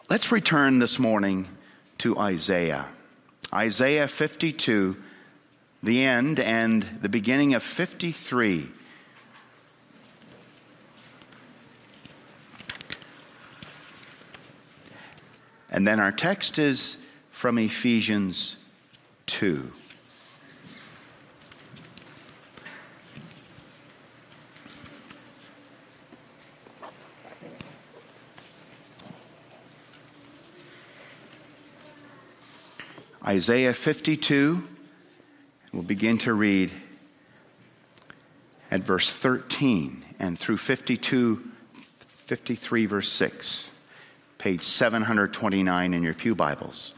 Let's return this morning to Isaiah. Isaiah 52, the end and the beginning of 53. And then our text is from Ephesians 2. Isaiah 52, we'll begin to read at verse 13 and through 53 verse 6, page 729 in your pew Bibles.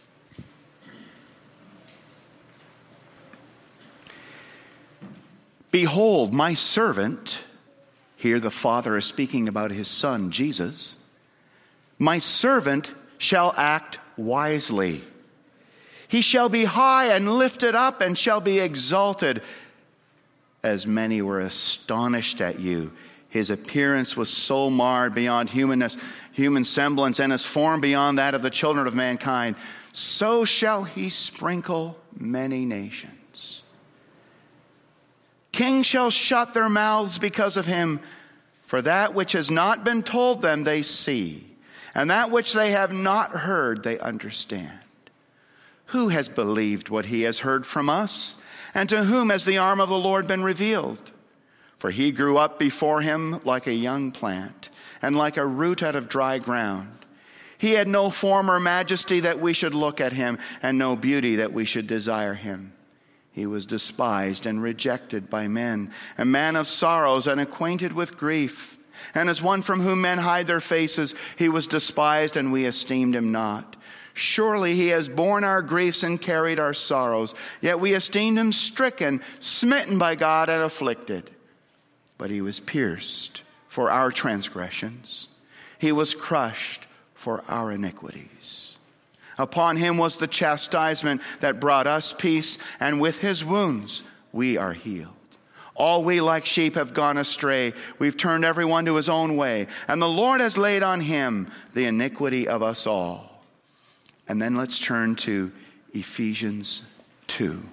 Behold, my servant, here the Father is speaking about his Son, Jesus, my servant shall act wisely. He shall be high and lifted up and shall be exalted. As many were astonished at you. His appearance was so marred beyond human semblance, and his form beyond that of the children of mankind. So shall he sprinkle many nations. Kings shall shut their mouths because of him, for that which has not been told them they see, and that which they have not heard they understand. Who has believed what he has heard from us? And to whom has the arm of the Lord been revealed? For he grew up before him like a young plant, and like a root out of dry ground. He had no form or majesty that we should look at him, and no beauty that we should desire him. He was despised and rejected by men, a man of sorrows and acquainted with grief. And as one from whom men hide their faces, he was despised, and we esteemed him not. Surely he has borne our griefs and carried our sorrows. Yet we esteemed him stricken, smitten by God, and afflicted. But he was pierced for our transgressions. He was crushed for our iniquities. Upon him was the chastisement that brought us peace, and with his wounds we are healed. All we like sheep have gone astray. We've turned everyone to his own way. And the Lord has laid on him the iniquity of us all. And then let's turn to Ephesians 2.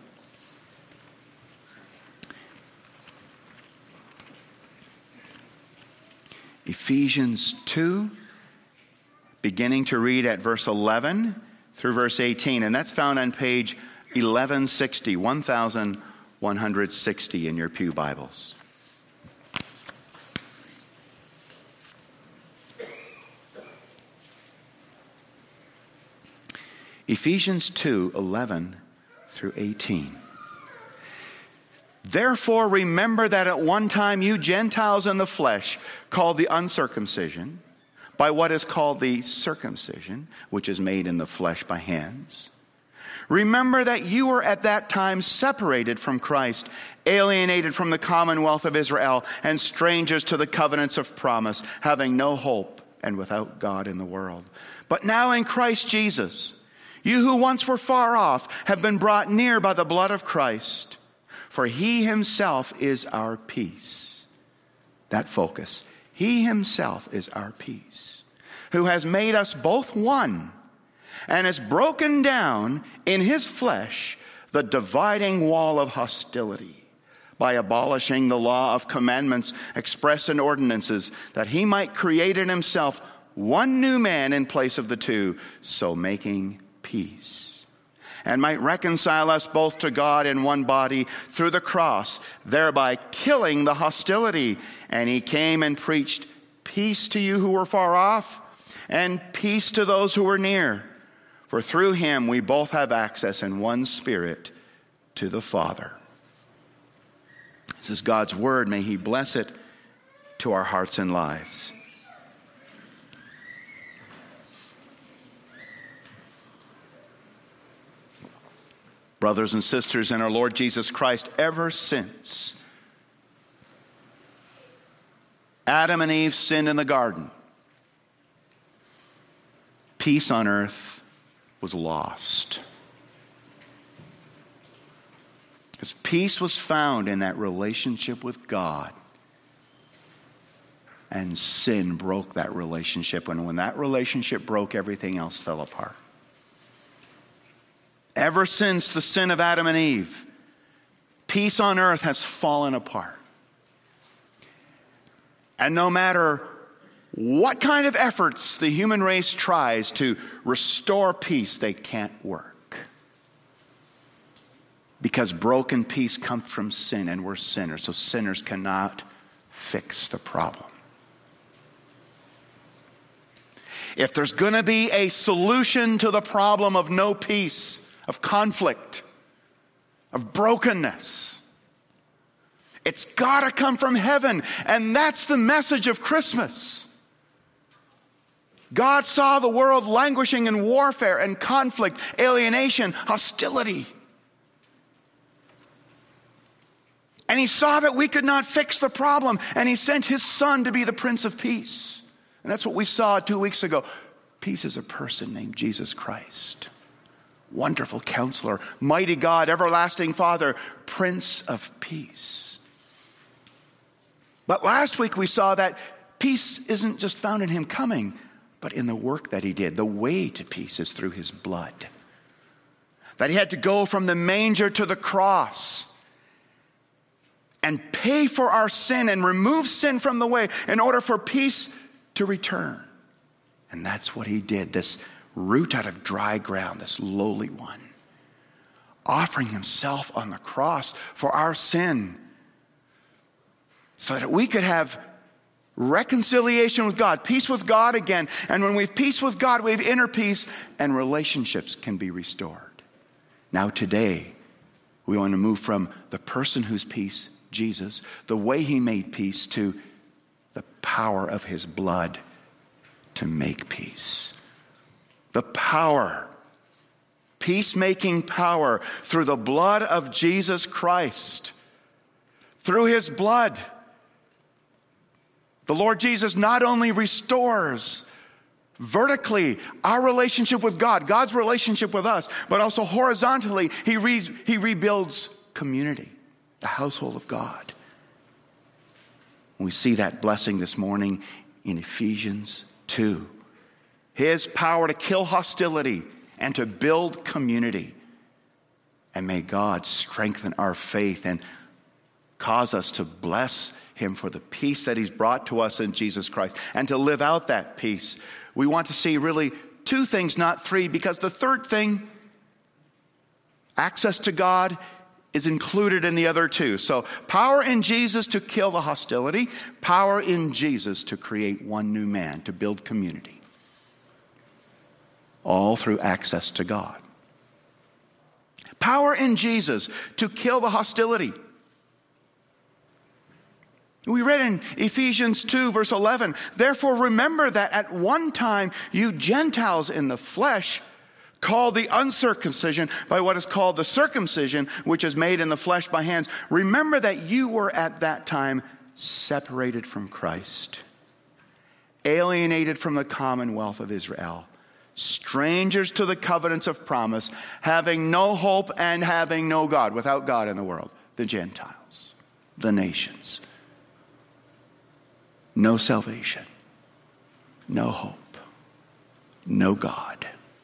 Ephesians 2, beginning to read at verse 11 through verse 18. And that's found on page 1160 in your pew Bibles. Ephesians 2, 11 through 18. Therefore remember that at one time you Gentiles in the flesh, called the uncircumcision, by what is called the circumcision, which is made in the flesh by hands. Remember that you were at that time separated from Christ, alienated from the commonwealth of Israel, and strangers to the covenants of promise, having no hope and without God in the world. But now in Christ Jesus, you who once were far off have been brought near by the blood of Christ, for he himself is our peace. That focus. He himself is our peace, who has made us both one, and has broken down in his flesh the dividing wall of hostility, by abolishing the law of commandments expressed in ordinances, that he might create in himself one new man in place of the two, so making peace, and might reconcile us both to God in one body through the cross, thereby killing the hostility. And he came and preached peace to you who were far off, and peace to those who were near. For through him we both have access in one Spirit to the Father. This is God's word. May he bless it to our hearts and lives. Brothers and sisters in our Lord Jesus Christ, ever since Adam and Eve sinned in the garden, peace on earth was lost. Because peace was found in that relationship with God. And sin broke that relationship. And when that relationship broke, everything else fell apart. Ever since the sin of Adam and Eve, peace on earth has fallen apart. And no matter what kind of efforts the human race tries to restore peace, they can't work. Because broken peace comes from sin, and we're sinners. So sinners cannot fix the problem. If there's going to be a solution to the problem of no peace, of conflict, of brokenness, it's got to come from heaven. And that's the message of Christmas. God saw the world languishing in warfare and conflict, alienation, hostility. And he saw that we could not fix the problem, and he sent his Son to be the Prince of Peace. And that's what we saw 2 weeks ago. Peace is a person named Jesus Christ. Wonderful Counselor, Mighty God, Everlasting Father, Prince of Peace. But last week we saw that peace isn't just found in him coming, but in the work that he did. The way to peace is through his blood. That he had to go from the manger to the cross and pay for our sin and remove sin from the way in order for peace to return. And that's what he did, this root out of dry ground, this lowly one, offering himself on the cross for our sin so that we could have reconciliation with God, peace with God again. And when we have peace with God, we have inner peace, and relationships can be restored. Now today, we want to move from the person whose peace, Jesus, the way he made peace, to the power of his blood to make peace. The power, peacemaking power through the blood of Jesus Christ. Through his blood, the Lord Jesus not only restores vertically our relationship with God, God's relationship with us, but also horizontally, he rebuilds community, the household of God. We see that blessing this morning in Ephesians 2. His power to kill hostility and to build community. And may God strengthen our faith and cause us to bless him for the peace that he's brought to us in Jesus Christ and to live out that peace. We want to see really two things, not three, because the third thing, access to God, is included in the other two. So power in Jesus to kill the hostility, power in Jesus to create one new man, to build community. All through access to God. Power in Jesus to kill the hostility. We read in Ephesians 2, verse 11, therefore remember that at one time you Gentiles in the flesh, called the uncircumcision by what is called the circumcision, which is made in the flesh by hands. Remember that you were at that time separated from Christ, alienated from the commonwealth of Israel, strangers to the covenants of promise, having no hope and having no God, without God in the world, the Gentiles, the nations. No salvation, no hope, no God.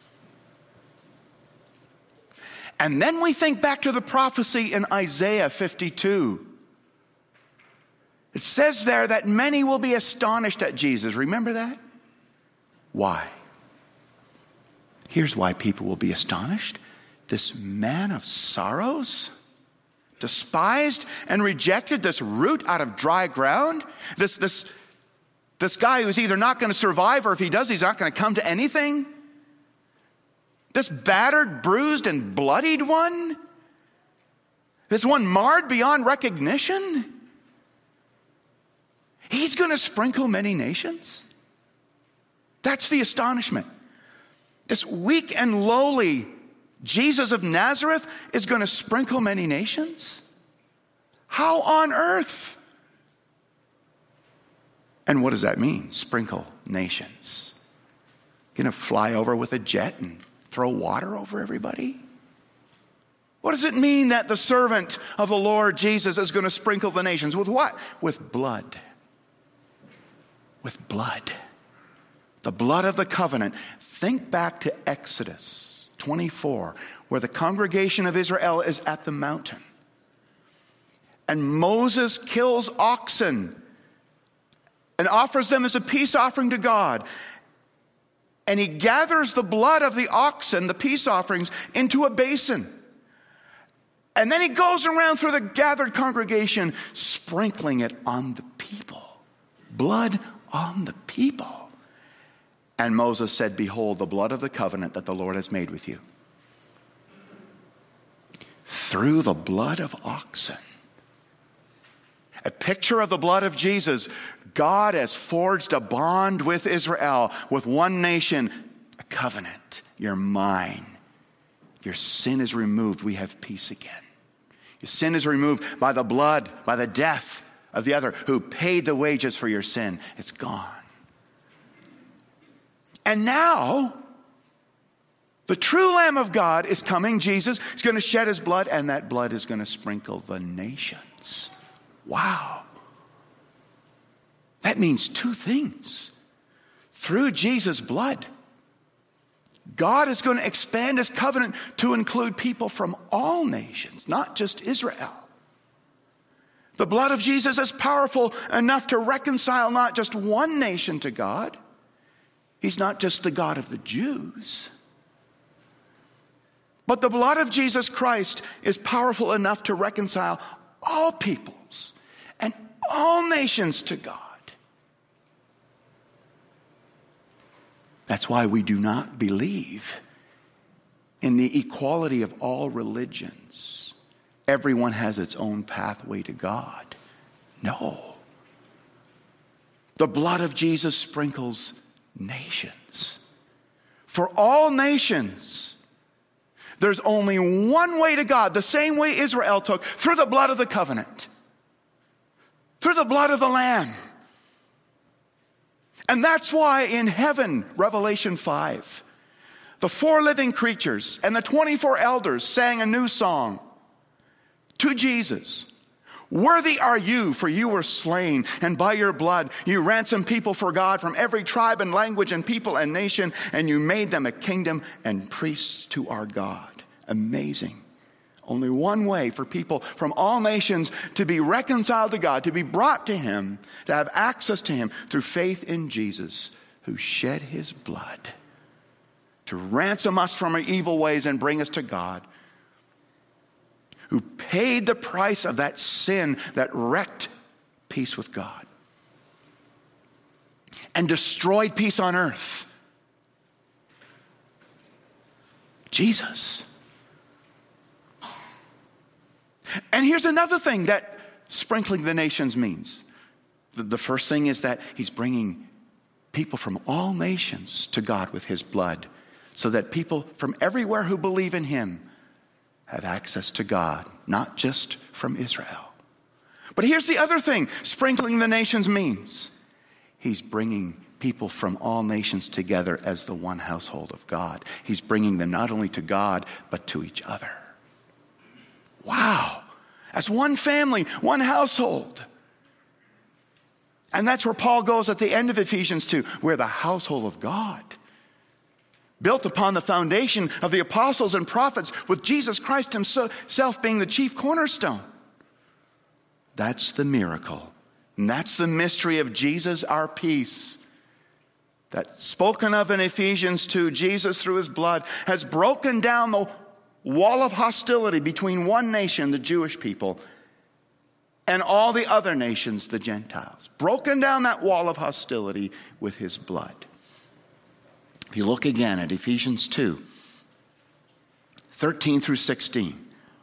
And then we think back to the prophecy in Isaiah 52. It says there that many will be astonished at Jesus. Remember that? Why? Here's why people will be astonished. This man of sorrows, despised and rejected, this root out of dry ground, this guy who's either not going to survive, or if he does, he's not going to come to anything. This battered, bruised, and bloodied one? This one marred beyond recognition? He's going to sprinkle many nations? That's the astonishment. This weak and lowly Jesus of Nazareth is going to sprinkle many nations? How on earth? And what does that mean, sprinkle nations? Going to fly over with a jet and throw water over everybody? What does it mean that the servant of the Lord Jesus is going to sprinkle the nations? With what? With blood. with blood. The blood of the covenant. Think back to Exodus 24, where the congregation of Israel is at the mountain. And Moses kills oxen and offers them as a peace offering to God. And he gathers the blood of the oxen, the peace offerings, into a basin. And then he goes around through the gathered congregation, sprinkling it on the people. Blood on the people. And Moses said, behold, the blood of the covenant that the Lord has made with you. Through the blood of oxen. A picture of the blood of Jesus. God has forged a bond with Israel, with one nation, a covenant. You're mine. Your sin is removed. We have peace again. Your sin is removed by the blood, by the death of the other who paid the wages for your sin. It's gone. And now, the true Lamb of God is coming. Jesus is going to shed his blood, and that blood is going to sprinkle the nations. Wow. That means two things. Through Jesus' blood, God is going to expand his covenant to include people from all nations, not just Israel. The blood of Jesus is powerful enough to reconcile not just one nation to God. He's not just the God of the Jews. But the blood of Jesus Christ is powerful enough to reconcile all peoples and all nations to God. That's why we do not believe in the equality of all religions. Everyone has its own pathway to God. No. The blood of Jesus sprinkles nations. For all nations, there's only one way to God, the same way Israel took, through the blood of the covenant, through the blood of the Lamb. And that's why in heaven, Revelation 5, the 4 living creatures and the 24 elders sang a new song to Jesus. Worthy are you, for you were slain, and by your blood you ransomed people for God from every tribe and language and people and nation, and you made them a kingdom and priests to our God. Amazing. Only one way for people from all nations to be reconciled to God, to be brought to him, to have access to him through faith in Jesus, who shed his blood to ransom us from our evil ways and bring us to God, who paid the price of that sin that wrecked peace with God and destroyed peace on earth. Jesus. And here's another thing that sprinkling the nations means. The first thing is that he's bringing people from all nations to God with his blood, so that people from everywhere who believe in him have access to God, not just from Israel. But here's the other thing sprinkling the nations means. He's bringing people from all nations together as the one household of God. He's bringing them not only to God, but to each other. Wow. As one family, one household. And that's where Paul goes at the end of Ephesians 2. We're the household of God, built upon the foundation of the apostles and prophets, with Jesus Christ himself being the chief cornerstone. That's the miracle. And that's the mystery of Jesus, our peace. That's spoken of in Ephesians 2. Jesus, through his blood, has broken down the wall of hostility between one nation, the Jewish people, and all the other nations, the Gentiles. Broken down that wall of hostility with his blood. If you look again at Ephesians 2, 13 through 16.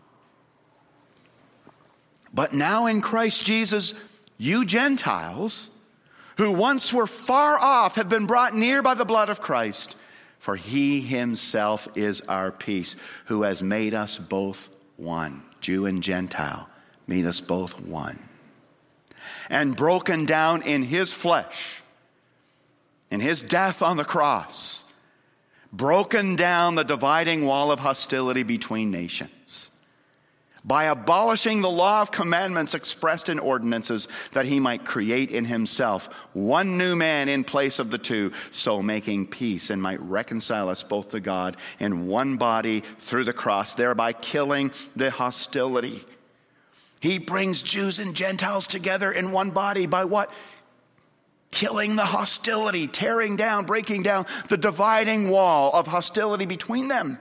But now in Christ Jesus, you Gentiles, who once were far off, have been brought near by the blood of Christ. For he himself is our peace, who has made us both one. Jew and Gentile, made us both one. And broken down in his flesh, in his death on the cross, broken down the dividing wall of hostility between nations. by abolishing the law of commandments expressed in ordinances, that he might create in himself one new man in place of the two, so making peace, and might reconcile us both to God in one body through the cross, thereby killing the hostility. He brings Jews and Gentiles together in one body by what? Killing the hostility, tearing down, breaking down the dividing wall of hostility between them.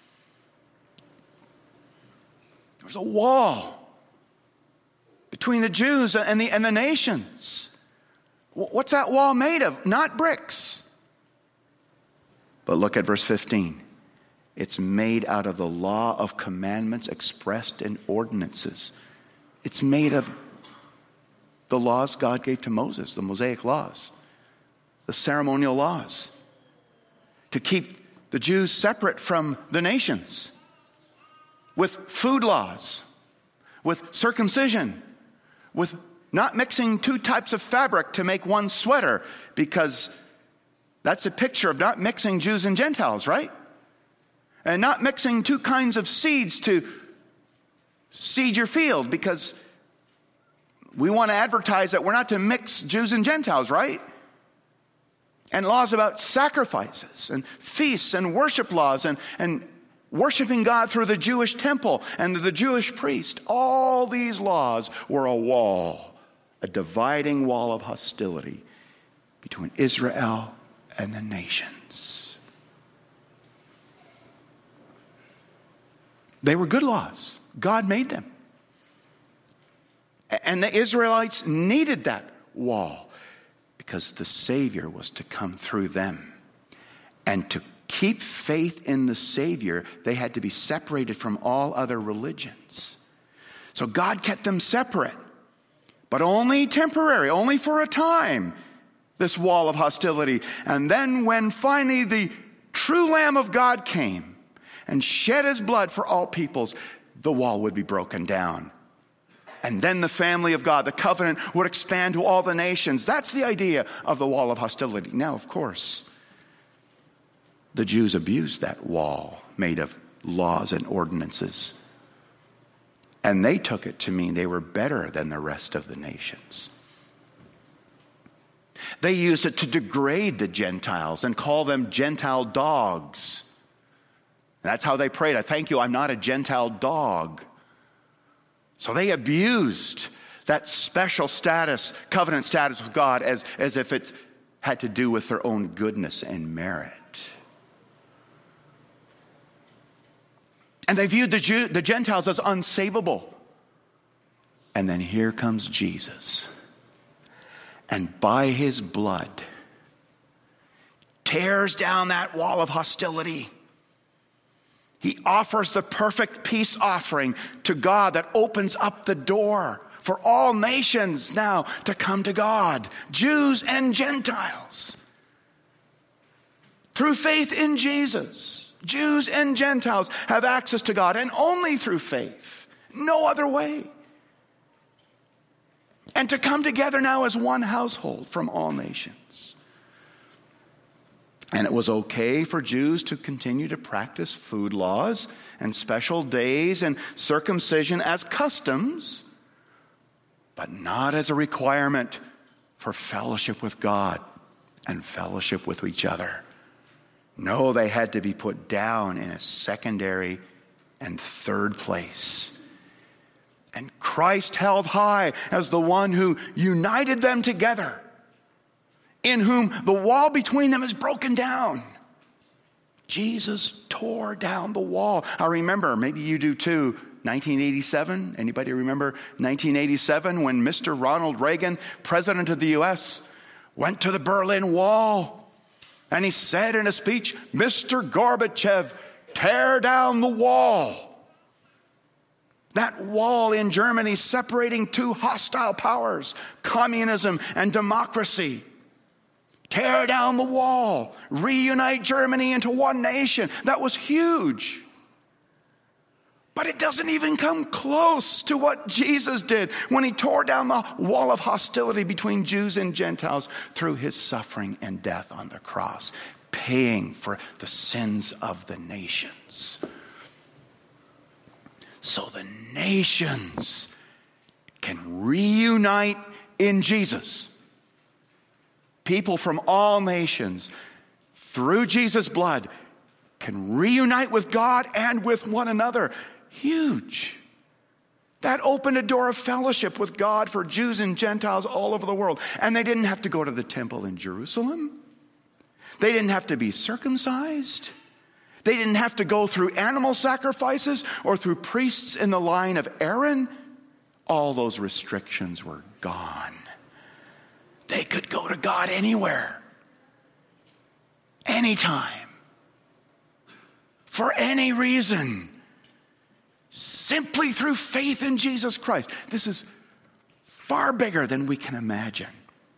There's a wall between the Jews and the nations. What's that wall made of? Not bricks. But look at verse 15. It's made out of the law of commandments expressed in ordinances. It's made of the laws God gave to Moses, the Mosaic laws, the ceremonial laws, to keep the Jews separate from the nations, with food laws, with circumcision, with not mixing two types of fabric to make one sweater, because that's a picture of not mixing Jews and Gentiles, right? And not mixing two kinds of seeds to seed your field, because we want to advertise that we're not to mix Jews and Gentiles, right? And laws about sacrifices and feasts and worship laws and worshiping God through the Jewish temple and the Jewish priest. All these laws were a wall, a dividing wall of hostility between Israel and the nations. They were good laws. God made them. And the Israelites needed that wall because the Savior was to come through them. And to keep faith in the Savior, they had to be separated from all other religions. So God kept them separate, but only temporary, only for a time, this wall of hostility. And then when finally the true Lamb of God came and shed his blood for all peoples, the wall would be broken down. And then the family of God, the covenant, would expand to all the nations. That's the idea of the wall of hostility. Now, of course, the Jews abused that wall made of laws and ordinances. And they took it to mean they were better than the rest of the nations. They used it to degrade the Gentiles and call them Gentile dogs. And that's how they prayed. I thank you, I'm not a Gentile dog. So they abused that special status, covenant status with God, as if it had to do with their own goodness and merit. And they viewed the Gentiles as unsavable. And then here comes Jesus. And by his blood, tears down that wall of hostility. He offers the perfect peace offering to God that opens up the door for all nations now to come to God, Jews and Gentiles. Through faith in Jesus, Jews and Gentiles have access to God, and only through faith, no other way. And to come together now as one household from all nations. And it was okay for Jews to continue to practice food laws and special days and circumcision as customs, but not as a requirement for fellowship with God and fellowship with each other. No, they had to be put down in a secondary and third place. And Christ held high as the one who united them together, in whom the wall between them is broken down. Jesus tore down the wall. I remember, maybe you do too, 1987. Anybody remember 1987 when Mr. Ronald Reagan, president of the U.S., went to the Berlin Wall and he said in a speech, "Mr. Gorbachev, tear down the wall." That wall in Germany separating two hostile powers, communism and democracy. Tear down the wall. Reunite Germany into one nation. That was huge. But it doesn't even come close to what Jesus did when he tore down the wall of hostility between Jews and Gentiles through his suffering and death on the cross, paying for the sins of the nations. so the nations can reunite in Jesus. People from all nations, through Jesus' blood, can reunite with God and with one another. Huge. That opened a door of fellowship with God for Jews and Gentiles all over the world. And they didn't have to go to the temple in Jerusalem. They didn't have to be circumcised. They didn't have to go through animal sacrifices or through priests in the line of Aaron. All those restrictions were gone. They could go to God anywhere, anytime, for any reason, simply through faith in Jesus Christ. This is far bigger than we can imagine.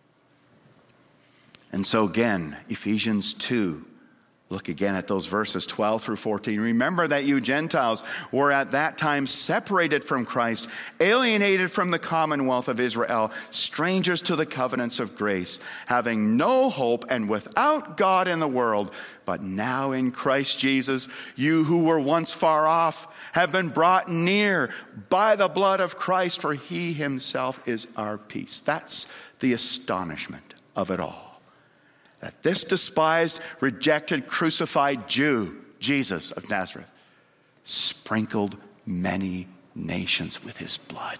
And so again, Ephesians 2, look again at those verses 12 through 14. Remember that you Gentiles were at that time separated from Christ, alienated from the commonwealth of Israel, strangers to the covenants of grace, having no hope and without God in the world. But now in Christ Jesus, you who were once far off have been brought near by the blood of Christ, for he himself is our peace. That's the astonishment of it all. That this despised, rejected, crucified Jew, Jesus of Nazareth, sprinkled many nations with his blood.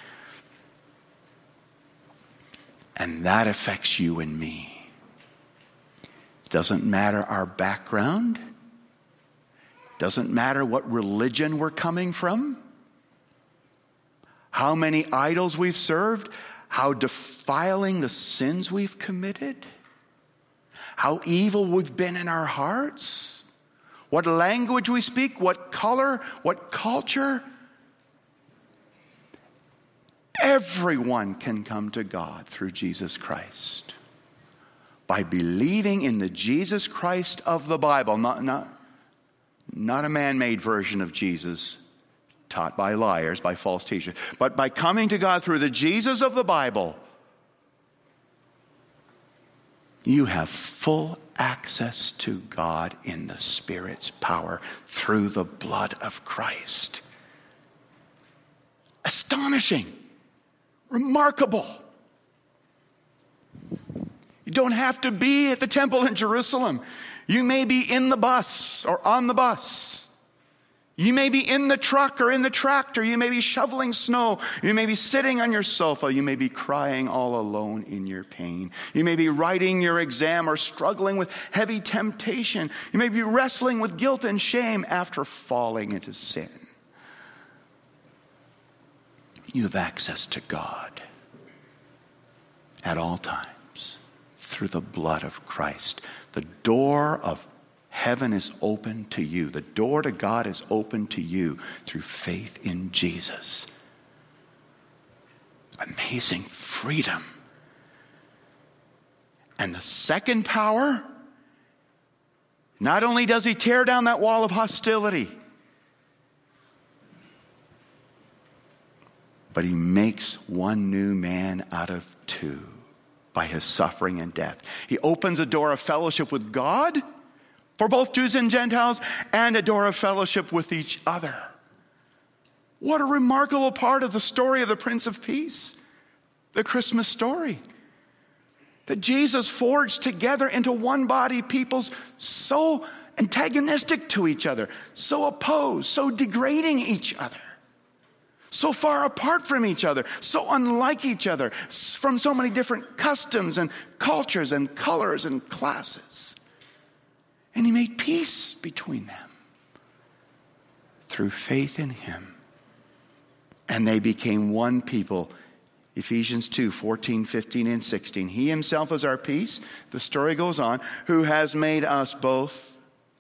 And that affects you and me. It doesn't matter our background. It doesn't matter what religion we're coming from. How many idols we've served. How defiling the sins we've committed. How evil we've been in our hearts, what language we speak, what color, what culture. Everyone can come to God through Jesus Christ by believing in the Jesus Christ of the Bible, not a man-made version of Jesus taught by liars, by false teachers, but by coming to God through the Jesus of the Bible. You have full access to God in the Spirit's power through the blood of Christ. Astonishing. Remarkable. You don't have to be at the temple in Jerusalem. You may be in the bus or on the bus. You may be in the truck or in the tractor. You may be shoveling snow. You may be sitting on your sofa. You may be crying all alone in your pain. You may be writing your exam or struggling with heavy temptation. You may be wrestling with guilt and shame after falling into sin. You have access to God at all times through the blood of Christ. The door of heaven is open to you. The door to God is open to you through faith in Jesus. Amazing freedom. And the second power, not only does he tear down that wall of hostility, but he makes one new man out of two by his suffering and death. He opens a door of fellowship with God for both Jews and Gentiles, and a door of fellowship with each other. What a remarkable part of the story of the Prince of Peace, the Christmas story. That Jesus forged together into one body peoples so antagonistic to each other, so opposed, so degrading each other, so far apart from each other, so unlike each other, from so many different customs and cultures and colors and classes. And he made peace between them through faith in him. And they became one people. Ephesians 2, 14, 15, and 16. He himself is our peace, the story goes on, who has made us both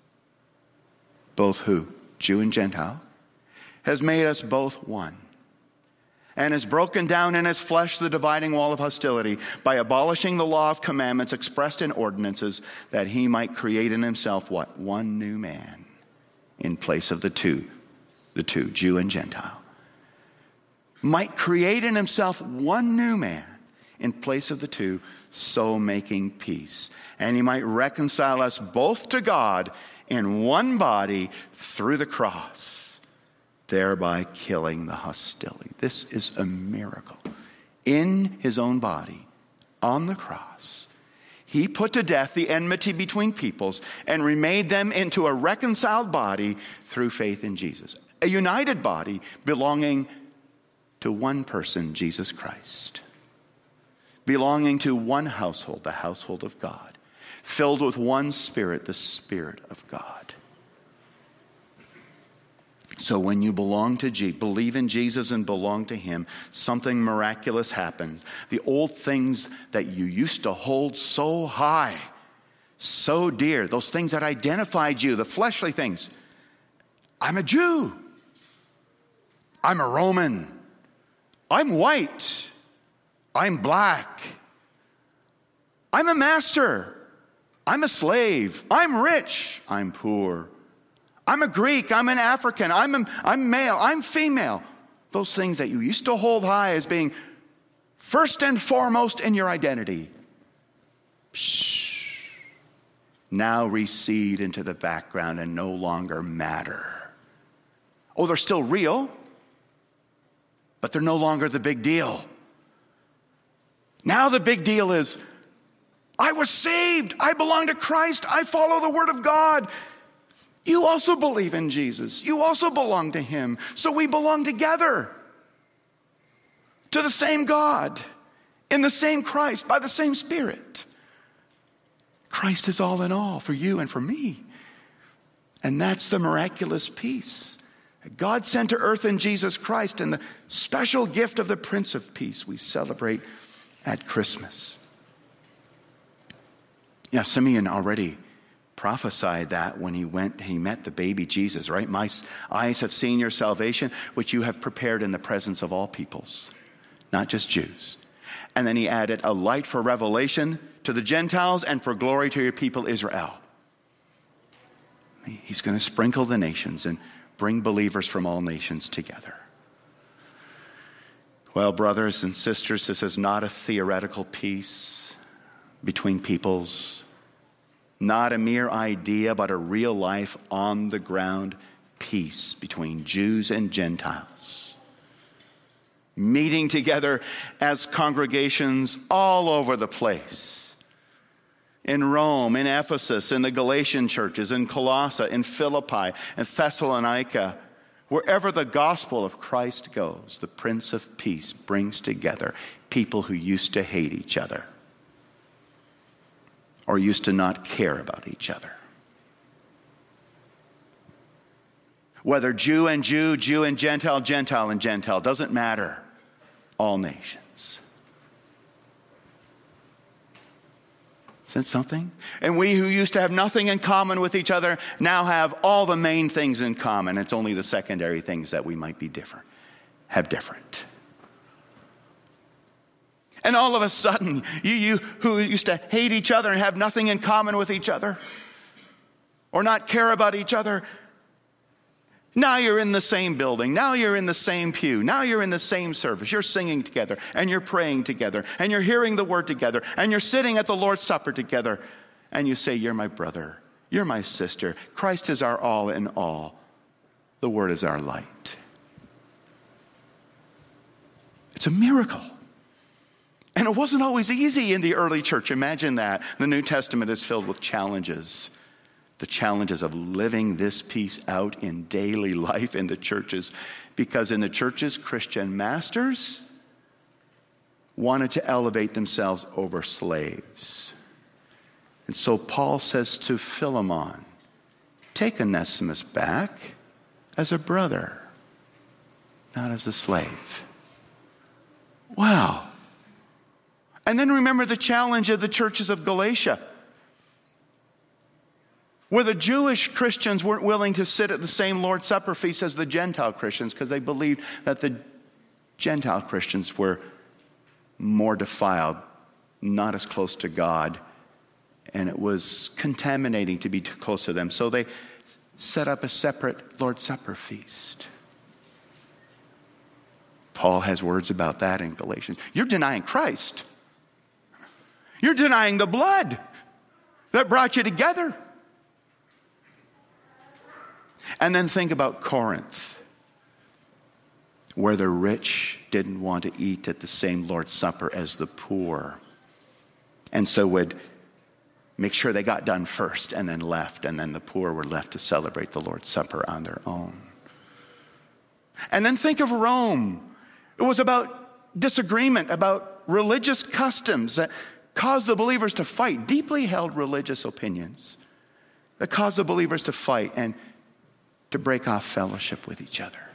who? Jew and Gentile. Has made us both one. And has broken down in his flesh the dividing wall of hostility by abolishing the law of commandments expressed in ordinances, that he might create in himself what? One new man in place of the two, Jew and Gentile. Might create in himself one new man in place of the two, so making peace. And he might reconcile us both to God in one body through the cross, thereby killing the hostility. This is a miracle. In his own body, on the cross, he put to death the enmity between peoples and remade them into a reconciled body through faith in Jesus. A united body belonging to one person, Jesus Christ. Belonging to one household, the household of God. Filled with one Spirit, the Spirit of God. So when you believe in Jesus and belong to him, something miraculous happens. The old things that you used to hold so high, so dear, those things that identified you, the fleshly things. I'm a Jew. I'm a Roman. I'm white. I'm black. I'm a master. I'm a slave. I'm rich. I'm poor. I'm a Greek, I'm an African, I'm male, I'm female. Those things that you used to hold high as being first and foremost in your identity, now recede into the background and no longer matter. Oh, they're still real, but they're no longer the big deal. Now the big deal is, I was saved, I belong to Christ, I follow the Word of God. You also believe in Jesus. You also belong to him. So we belong together to the same God, in the same Christ, by the same Spirit. Christ is all in all for you and for me. And that's the miraculous peace that God sent to earth in Jesus Christ, and the special gift of the Prince of Peace we celebrate at Christmas. Yeah, Simeon already prophesied that when he met the baby Jesus, right? My eyes have seen your salvation, which you have prepared in the presence of all peoples, not just Jews. And then he added, a light for revelation to the Gentiles and for glory to your people Israel. He's going to sprinkle the nations and bring believers from all nations together. Well, brothers and sisters, this is not a theoretical peace between peoples. Not a mere idea, but a real life, on the ground peace between Jews and Gentiles. Meeting together as congregations all over the place. In Rome, in Ephesus, in the Galatian churches, in Colossae, in Philippi, in Thessalonica. Wherever the gospel of Christ goes, the Prince of Peace brings together people who used to hate each other, or used to not care about each other. Whether Jew and Jew, Jew and Gentile, Gentile and Gentile, doesn't matter. All nations. Isn't that something? And we who used to have nothing in common with each other now have all the main things in common. It's only the secondary things that we might be different, have different. And all of a sudden, you who used to hate each other and have nothing in common with each other, or not care about each other, now you're in the same building. Now you're in the same pew. Now you're in the same service. You're singing together, and you're praying together, and you're hearing the word together, and you're sitting at the Lord's Supper together, and you say, you're my brother. You're my sister. Christ is our all in all. The word is our light. It's a miracle. And it wasn't always easy in the early church. Imagine that. The New Testament is filled with challenges. The challenges of living this peace out in daily life in the churches. Because in the churches, Christian masters wanted to elevate themselves over slaves. And so Paul says to Philemon, take Onesimus back as a brother, not as a slave. Wow. And then remember the challenge of the churches of Galatia, where the Jewish Christians weren't willing to sit at the same Lord's Supper feast as the Gentile Christians because they believed that the Gentile Christians were more defiled, not as close to God, and it was contaminating to be too close to them. So they set up a separate Lord's Supper feast. Paul has words about that in Galatians. You're denying Christ. You're denying the blood that brought you together. And then think about Corinth. where the rich didn't want to eat at the same Lord's Supper as the poor, and so would make sure they got done first and then left, and then the poor were left to celebrate the Lord's Supper on their own. And then think of Rome. It was about disagreement, about religious customs that caused the believers to fight, deeply held religious opinions that caused the believers to fight and to break off fellowship with each other.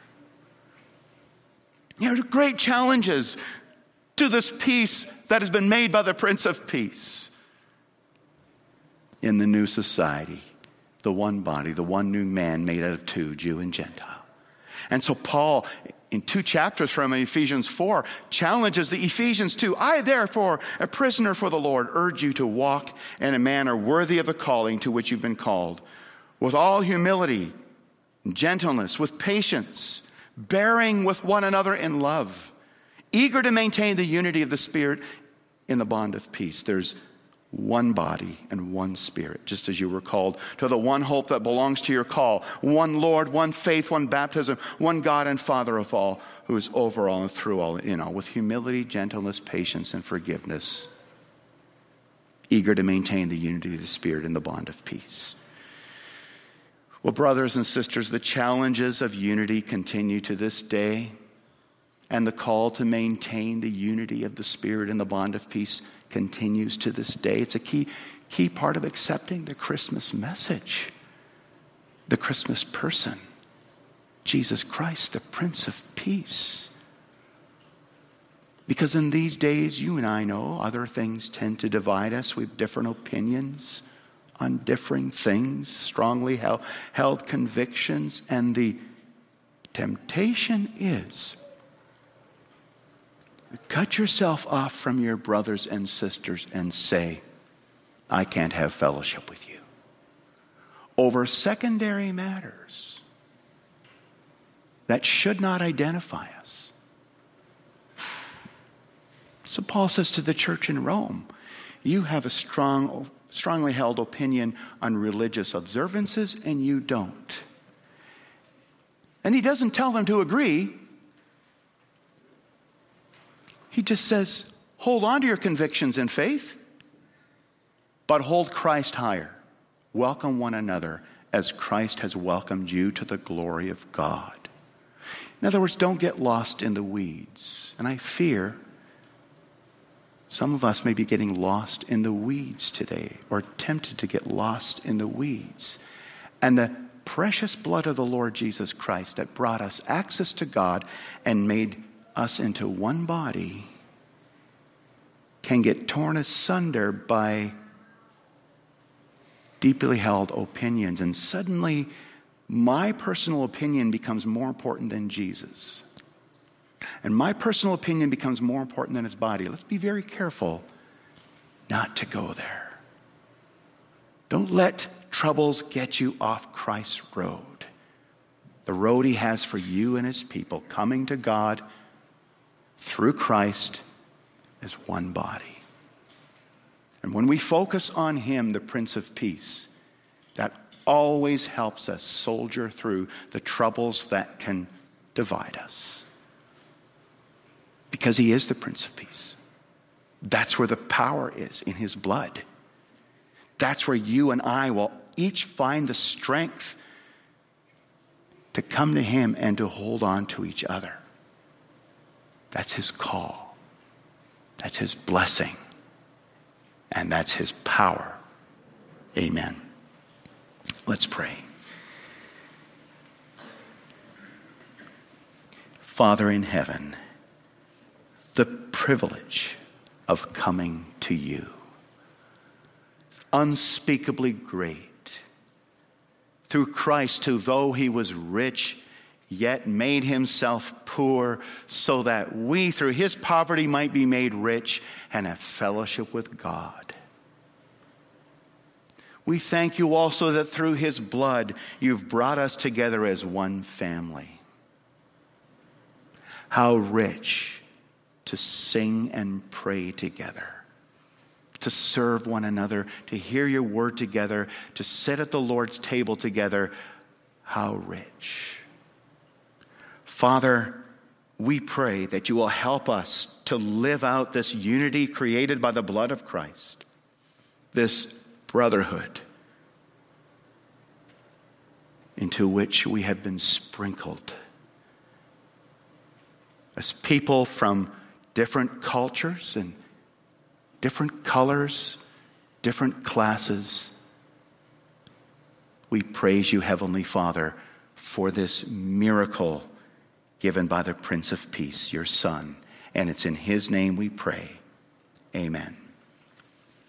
There are great challenges to this peace that has been made by the Prince of Peace. In the new society, the one body, the one new man made out of two, Jew and Gentile. And so Paul, in 2 chapters from Ephesians 4, challenges the Ephesians too. I, therefore, a prisoner for the Lord, urge you to walk in a manner worthy of the calling to which you've been called, with all humility, gentleness, with patience, bearing with one another in love, eager to maintain the unity of the Spirit in the bond of peace. There's one body and one Spirit, just as you were called to the one hope that belongs to your call. One Lord, one faith, one baptism, one God and Father of all, who is over all and through all, with humility, gentleness, patience, and forgiveness, eager to maintain the unity of the Spirit in the bond of peace. Well, brothers and sisters, the challenges of unity continue to this day, and the call to maintain the unity of the Spirit in the bond of peace continues to this day. It's a key part of accepting the Christmas message, the Christmas person, Jesus Christ, the Prince of Peace. Because in these days, you and I know, other things tend to divide us. We have different opinions on differing things, strongly held convictions, and the temptation is cut yourself off from your brothers and sisters and say, I can't have fellowship with you over secondary matters that should not identify us. So Paul says to the church in Rome, you have a strongly held opinion on religious observances and you don't. And he doesn't tell them to agree. He just says, hold on to your convictions in faith, but hold Christ higher. Welcome one another as Christ has welcomed you to the glory of God. In other words, don't get lost in the weeds. And I fear some of us may be getting lost in the weeds today, or tempted to get lost in the weeds. And the precious blood of the Lord Jesus Christ that brought us access to God and made us into one body can get torn asunder by deeply held opinions. And suddenly, my personal opinion becomes more important than Jesus. And my personal opinion becomes more important than his body. Let's be very careful not to go there. Don't let troubles get you off Christ's road. The road he has for you and his people, coming to God through Christ as one body. And when we focus on him, the Prince of Peace, that always helps us soldier through the troubles that can divide us. Because he is the Prince of Peace. That's where the power is, in his blood. That's where you and I will each find the strength to come to him and to hold on to each other. That's his call. That's his blessing. And that's his power. Amen. Let's pray. Father in heaven, the privilege of coming to you, unspeakably great. Through Christ, who though he was rich, yet made himself poor, so that we through his poverty might be made rich and have fellowship with God. We thank you also that through his blood you've brought us together as one family. How rich to sing and pray together, to serve one another, to hear your word together, to sit at the Lord's table together. How rich. Father, we pray that you will help us to live out this unity created by the blood of Christ, this brotherhood into which we have been sprinkled as people from different cultures and different colors, different classes. We praise you, Heavenly Father, for this miracle given by the Prince of Peace, your Son. And it's in his name we pray. Amen.